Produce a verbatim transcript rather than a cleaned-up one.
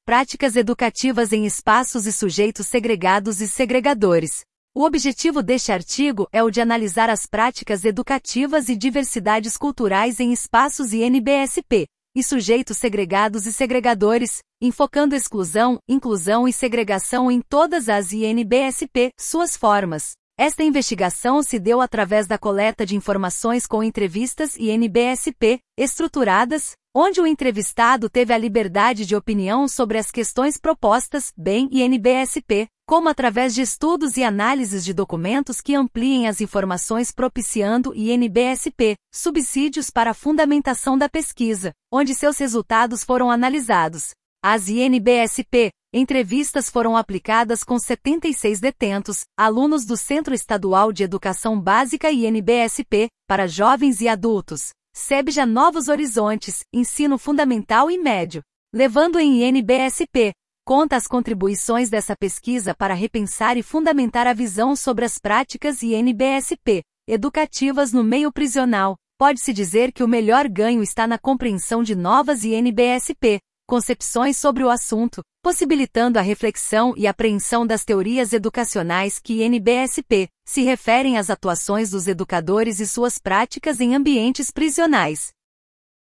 práticas educativas em espaços e sujeitos segregados e segregadores. O objetivo deste artigo é o de analisar as práticas educativas e diversidades culturais em espaços I N B S P e sujeitos segregados e segregadores, enfocando exclusão, inclusão e segregação em todas as I N B S P, suas formas. Esta investigação se deu através da coleta de informações com entrevistas I N B S P, estruturadas, onde o entrevistado teve a liberdade de opinião sobre as questões propostas, bem I N B S P, como através de estudos e análises de documentos que ampliem as informações propiciando I N B S P, subsídios para a fundamentação da pesquisa, onde seus resultados foram analisados. As I N B S P, entrevistas foram aplicadas com setenta e seis detentos, alunos do Centro Estadual de Educação Básica I N B S P, para jovens e adultos, SEBJA Novos Horizontes, Ensino Fundamental e Médio. Levando em I N B S P, conta as contribuições dessa pesquisa para repensar e fundamentar a visão sobre as práticas I N B S P, educativas no meio prisional. Pode-se dizer que o melhor ganho está na compreensão de novas I N B S P, concepções sobre o assunto, possibilitando a reflexão e apreensão das teorias educacionais que I N B S P se referem às atuações dos educadores e suas práticas em ambientes prisionais.